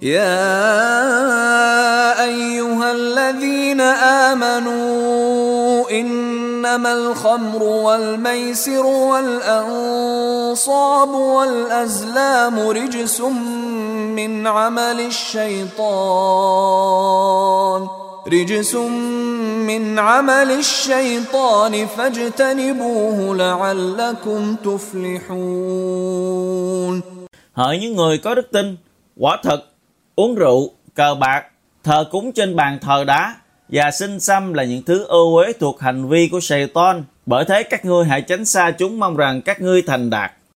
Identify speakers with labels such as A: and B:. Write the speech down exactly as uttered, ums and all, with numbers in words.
A: يا أيها الذين آمنوا إنما الخمر والميسر والأنصاب والأزلام رجس من عمل الشيطان رجس من عمل الشيطان فاجتنبوه لعلكم تفلحون.
B: Hỡi những người có đức tin, quả thật uống rượu, cờ bạc, thờ cúng trên bàn thờ đá và xin xăm là những thứ ô uế thuộc hành vi của Satan. Bởi thế các ngươi hãy tránh xa chúng, mong rằng các ngươi thành đạt.